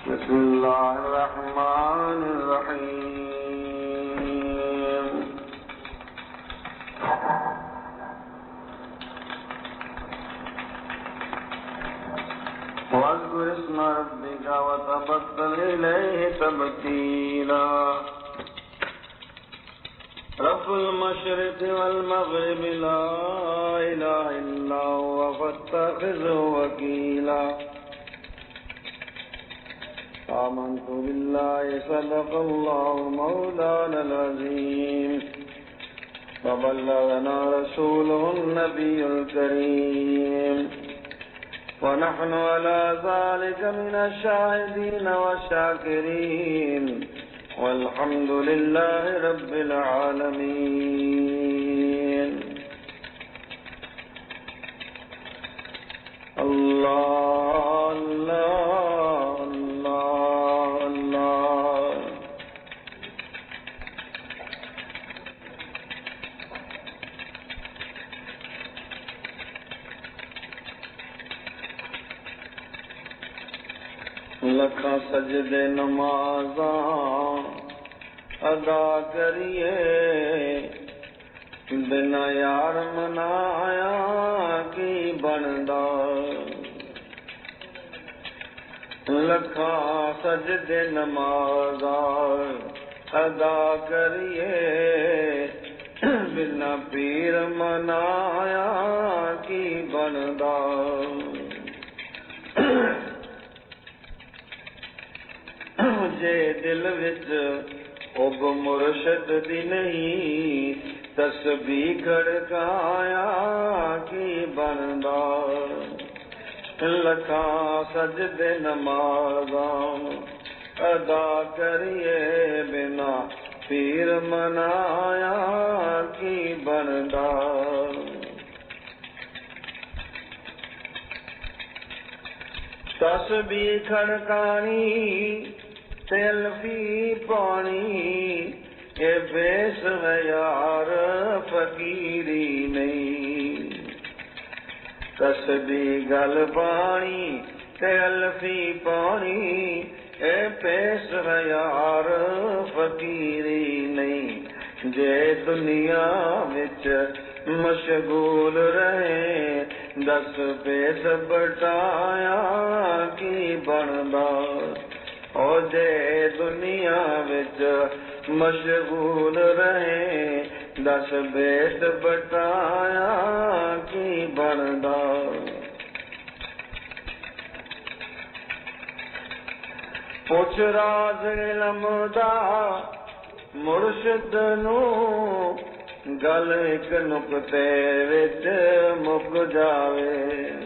بسم الله الرحمن الرحيم واذكر اسم ربك وتبتل إليه تبتيلا رب المشرق والمغرب لا إله إلا هو فاتخذه وكيلا آمنت بالله صدق الله مولانا العظيم وبلغنا رسوله النبي الكريم ونحن على ذلك من الشاهدين والشاكرين والحمد لله رب العالمين الله الله الله الله لکھاں سجدے نمازاں ادا کریے بنا یار منایا کی بندا لکھاں سجدے نمازاں ادا کریے بنا پیر منایا کی بندا جے دل وچ حب مرشد دی نہیں تسبیح کھڑکایا کی بندا لکھاں سجدے نمازاں ادا کریے بنا پیر منایا کی بندا تسبیح کھڑکانی تلفی پانی اے بیس ہے یار فقیری نہیں تسبیح گل پانی تلفی پانی اے بیس ہے یار فقیری نہیں جے دنیا وچ مشغول رہے دس بیس بٹایا کی بندا او جے دنیا وچ مشغول رہے دس بیس بٹایا کی بندا پوچھ راز علم دا مرشد نو گل ایک نقطے وچ مک جاوے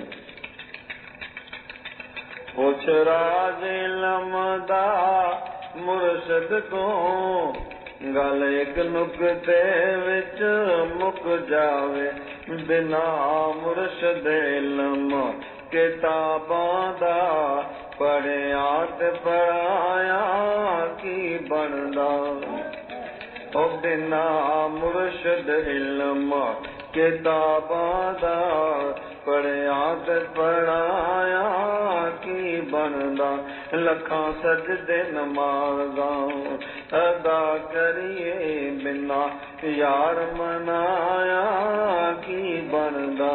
پوچھ راز علم دا مرشد کو گل ایک نقطے وچ مک جاوے بنا مرشد علم کتاباں دا پڑھیا تے پڑھایا کی بندا او بنا مرشد علم کتاباں دا پڑھیا تے پڑھایا کی بندا لکھاں سجدے نمازاں ادا کریے بنا یار منایا کی بندا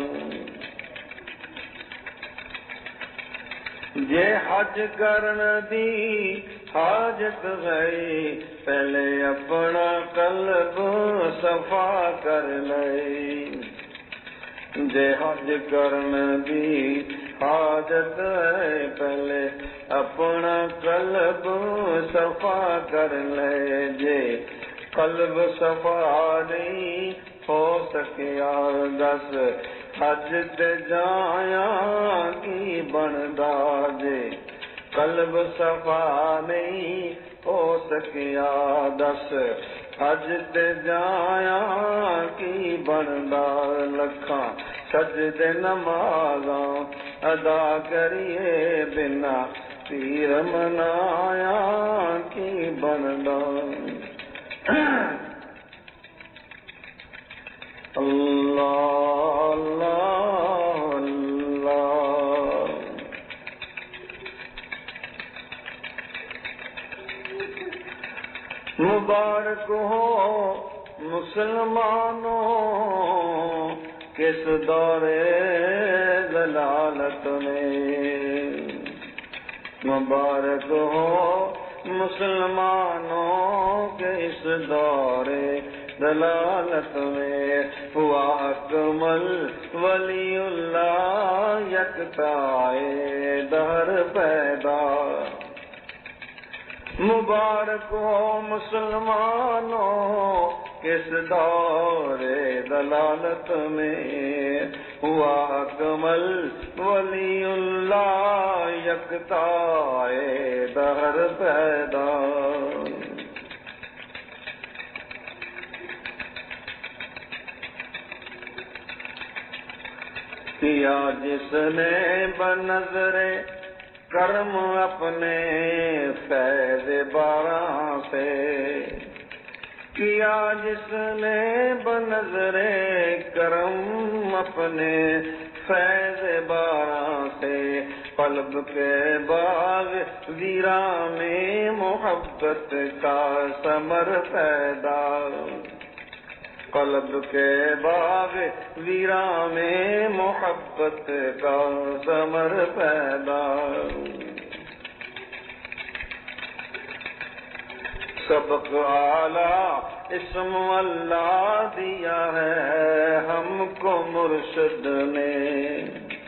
جے حج کرن دی حاجت ہے پہلے اپنا قلب صفا کر لے جے حج کرن دی حاجت ہے پہلے اپنا قلب صفا کر لے جے قلب صفا نہیں ہو سکیا دس حج تے جایا کی بندا جے قلب صفا نہیں ہو سکیا دس حج تے جایا کی بندا لکھاں سجدے نمازاں ادا کریے بنا پیر منایا کی بندا اللہ اللہ اللہ مبارک ہو مسلمانوں کس دور ضلالت میں، مبارک ہو مسلمانوں کے اس دور ضلالت میں، ہوا اکمل ولی اللہ یکتائے دہر پیدا۔ مبارک ہو مسلمانوں کس دور ضلالت میں، ہوا اکمل ولی اللہ یکتائے دہر پیدا۔ کیا جس نے بنظر کرم اپنے فیض باراں سے، کیا جس نے بنظر کرم اپنے فیض باراں سے، قلب کے باغ ویراں میں محبت کا ثمر پیدا، قلب کے باغ ویراں میں محبت کا ثمر پیدا۔ سبق اعلیٰ اسم اللہ دیا ہے ہم کو مرشد نے،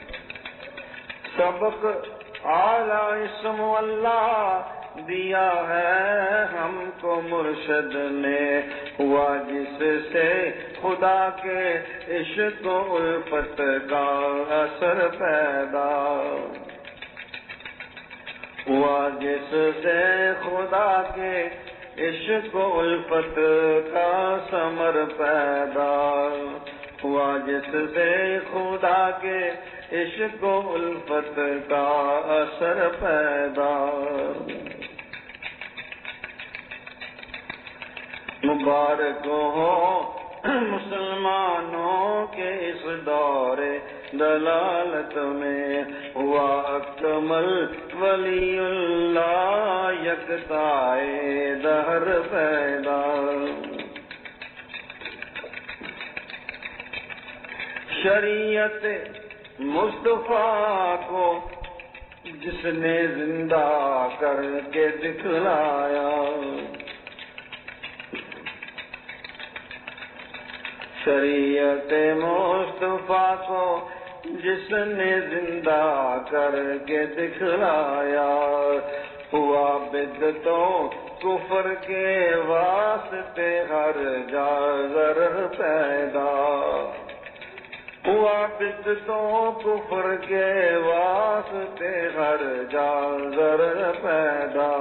سبق اعلیٰ اسم اللہ دیا ہے ہم کو مرشد نے، ہوا جس سے خدا کے عشق و الفت کا اثر پیدا، ہوا جس سے خدا کے عشق و الفت کا ثمر پیدا، ہوا جس سے خدا کے عشق و الفت کا اثر پیدا۔ مبارک ہو مسلمانوں کے اس دور دلالت میں، ہوا اکمل ولی اللہ یکتائے دہر پیدا۔ شریعت مصطفیٰ کو جس نے زندہ کر کے دکھلایا، شریعت مصطفیٰ کو جس نے زندہ کر کے دکھلایا، ہوا بدعتوں کفر کے واسطے ہر جا ضرر پیدا، ہوا بدعتوں کفر کے واسطے ہر جا ضرر پیدا۔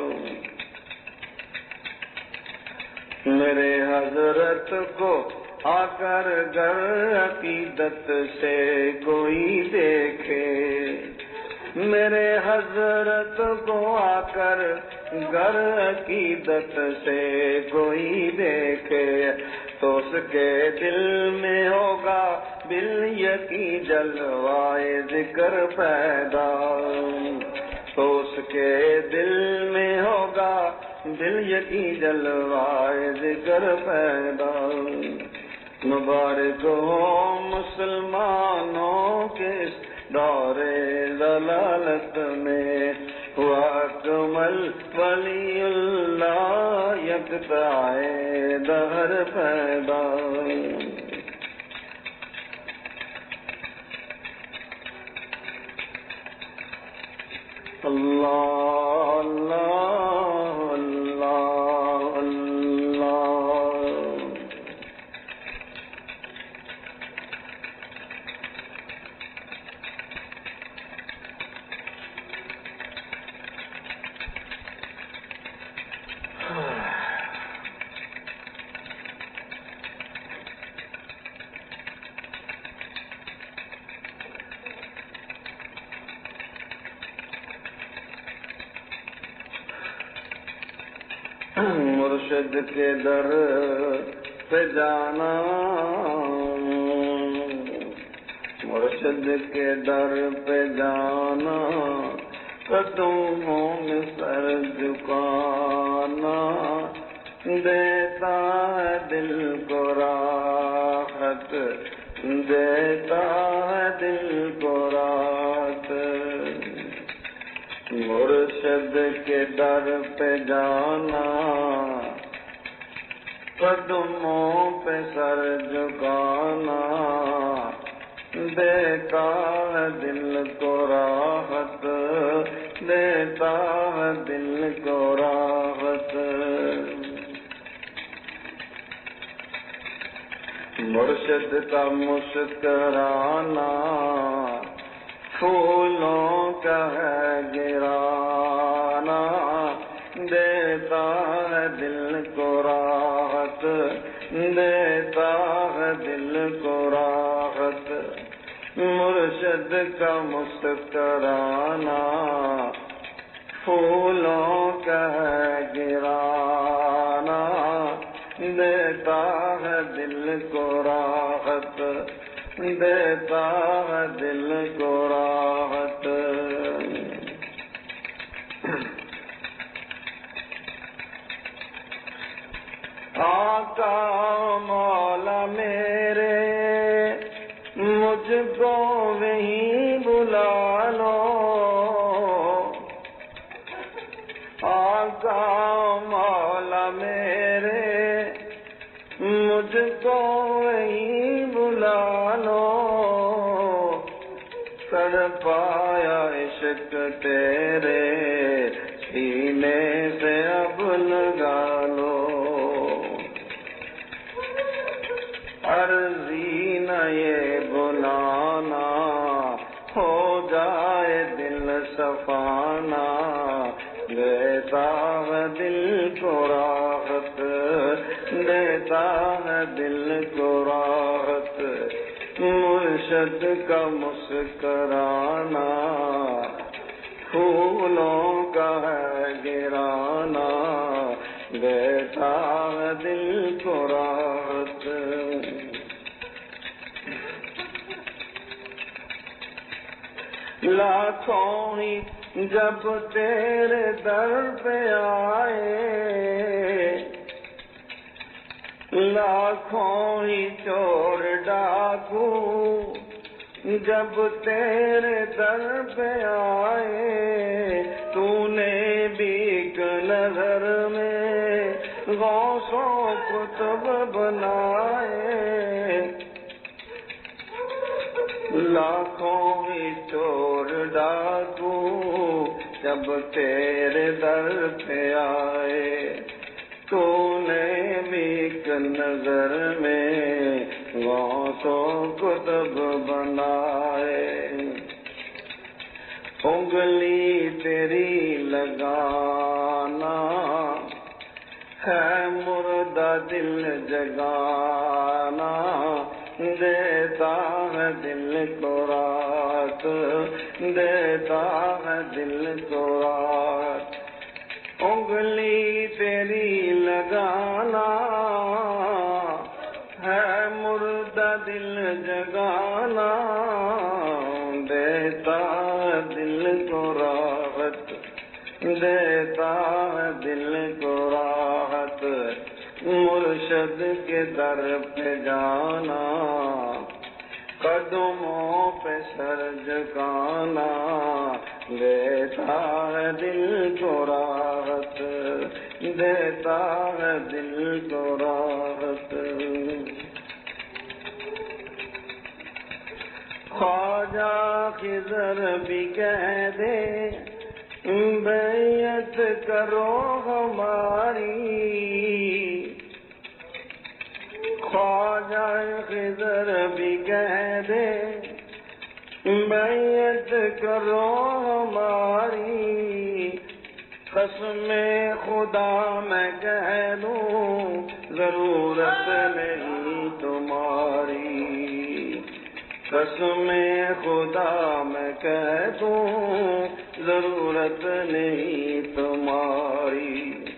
میرے حضرت کو آ کر گر عقیدت سے کوئی دیکھے، میرے حضرت کو آ کر گر عقیدت سے کوئی دیکھے، تو اس کے دل میں ہوگا بالیقین جلوائے ذکر پیدا، تو اس کے دل میں ہوگا بالیقین جلوائے ذکر پیدا۔ مبارک ہو مسلمانوں کے اس دور ضلالت میں، ہوا اکمل ولی اللہ یکتائے دہر پیدا۔ اللہ اللہ اللہ اللہ۔ مرشد کے در پہ جانا، مرشد کے در پہ جانا، قدموں میں سر جھکانا، دیتا ہے دل کو راحت، دیتا ہے دل کو راحت۔ مرشد کے در پہ جانا، قدموں پہ سر جھکانا، دیتا ہے دل کو راحت، دیتا ہے دل کو راحت۔ مرشد کا مسکرانا پھولوں کا ہے گرانا، دیتا ہے دل کو راحت، دیتا ہے دل کو راحت۔ مرشد کا مسکرانا پھولوں کا ہے گرانا، دیتا ہے دل کو راحت، دیتا ہے دل کو راحت۔ آقا مولا میرے مجھ کو وہیں بلا لو، آقا مولا میرے مجھ کو وہیں بلا لو، کر پایا عشق تیرے سینے سے اب لگا لو، عرضی نہ یہ بلانا ہو جائے دل صفانا، دیتا ہے دل کو راحت، دیتا ہے دل کو راحت۔ مرشد کا مسکرانا پھولوں کا ہے گرانا، دیتا ہے دل کو راحت۔ لاکھوں ہی جب تیرے در پہ آئے، لاکھوں ہی چور ڈاکو جب تیرے در پہ آئے، تو نے بھی ایک نظر میں غوث و قطب بنائے، لاکھوں ہی چور ڈاکو جب تیرے در پہ آئے، تو نے بھی ایک نظر میں غوث و قطب بنائے، انگلی تیری لگانا ہے مردہ دل جگانا، دیتا ہے دل کو راحت، دیتا ہے دل کو راحت۔ انگلی تیری لگانا ہے مردہ دل جگانا، دیتا ہے دل کو راحت، دیتا ہے دل کو راحت۔ مرشد کے در پہ جانا، قدموں پہ سر جھکانا، دیتا ہے دل کو راحت، دیتا ہے دل کو راحت۔ خواجہ خضر بھی کہہ دے بیعت کرو ہماری، خواجہ خضر بھی کہہ دے بیعت کرو ہماری، قسم خدا میں کہہ دوں ضرورت نہیں تمہاری، قسم خدا میں کہہ دوں ضرورت نہیں تمہاری،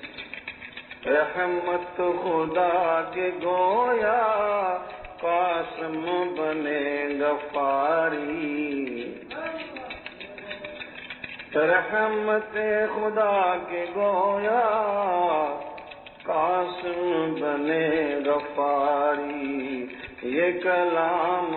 رحمت خدا کے گویا قاسم بنے غفاری، رحمت خدا کے گویا قاسم بنے غفاری یہ کلام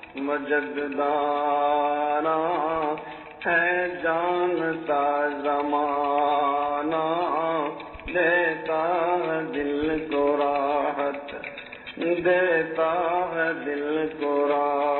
مجددانا ہے جانتا زمانہ دیتا ہے دل کو راحت دیتا ہے دل کو راحت